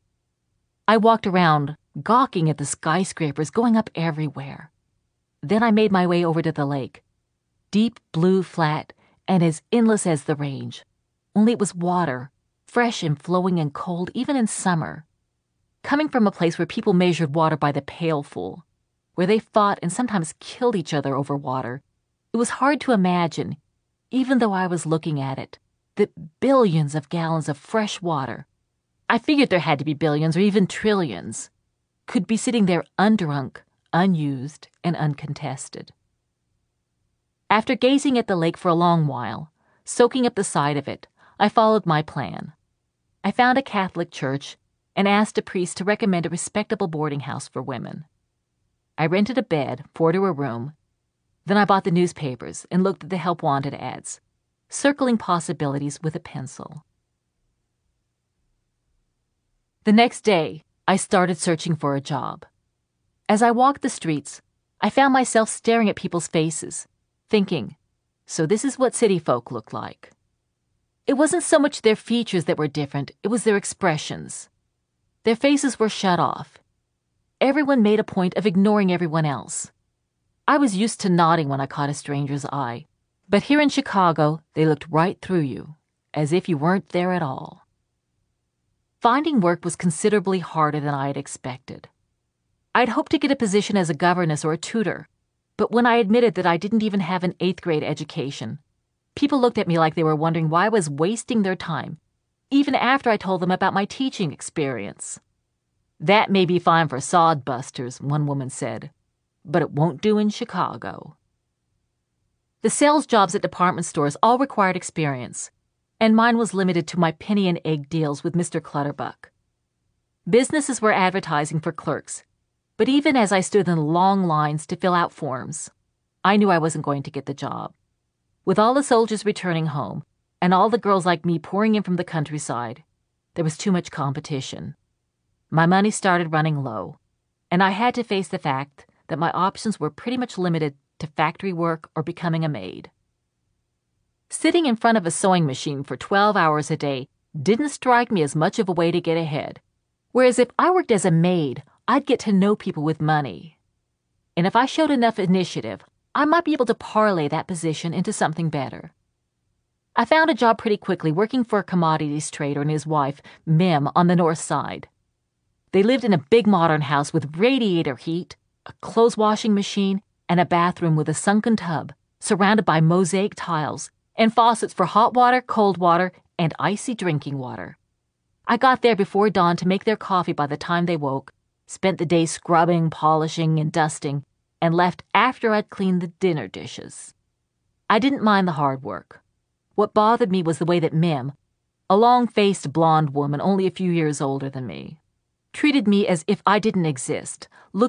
I walked around, gawking at the skyscrapers going up everywhere. Then I made my way over to the lake, deep blue flat and as endless as the range, only it was water, fresh and flowing and cold even in summer. Coming from a place where people measured water by the pailful, where they fought and sometimes killed each other over water, it was hard to imagine, even though I was looking at it, that billions of gallons of fresh water, I figured there had to be billions or even trillions, could be sitting there undrunk, unused, and uncontested. After gazing at the lake for a long while, soaking up the sight of it, I followed my plan. I found a Catholic church and asked a priest to recommend a respectable boarding house for women. I rented a bed, four to a room. Then I bought the newspapers and looked at the help wanted ads, circling possibilities with a pencil. The next day, I started searching for a job. As I walked the streets, I found myself staring at people's faces, thinking, so this is what city folk look like. It wasn't so much their features that were different, it was their expressions. Their faces were shut off. Everyone made a point of ignoring everyone else. I was used to nodding when I caught a stranger's eye, but here in Chicago, they looked right through you, as if you weren't there at all. Finding work was considerably harder than I had expected. I'd hoped to get a position as a governess or a tutor, but when I admitted that I didn't even have an eighth grade education, people looked at me like they were wondering why I was wasting their time, even after I told them about my teaching experience. That may be fine for sodbusters, one woman said, but it won't do in Chicago. The sales jobs at department stores all required experience, and mine was limited to my penny and egg deals with Mister Clutterbuck. Businesses were advertising for clerks, but even as I stood in long lines to fill out forms, I knew I wasn't going to get the job. With all the soldiers returning home, and all the girls like me pouring in from the countryside, there was too much competition. My money started running low, and I had to face the fact that my options were pretty much limited to factory work or becoming a maid. Sitting in front of a sewing machine for twelve hours a day didn't strike me as much of a way to get ahead, whereas if I worked as a maid, I'd get to know people with money. And if I showed enough initiative, I might be able to parlay that position into something better. I found a job pretty quickly working for a commodities trader and his wife, Mim, on the north side. They lived in a big modern house with radiator heat, a clothes washing machine, and a bathroom with a sunken tub, surrounded by mosaic tiles, and faucets for hot water, cold water, and icy drinking water. I got there before dawn to make their coffee by the time they woke, spent the day scrubbing, polishing, and dusting, and left after I'd cleaned the dinner dishes. I didn't mind the hard work. What bothered me was the way that Mim, a long-faced blonde woman only a few years older than me, treated me as if I didn't exist, looked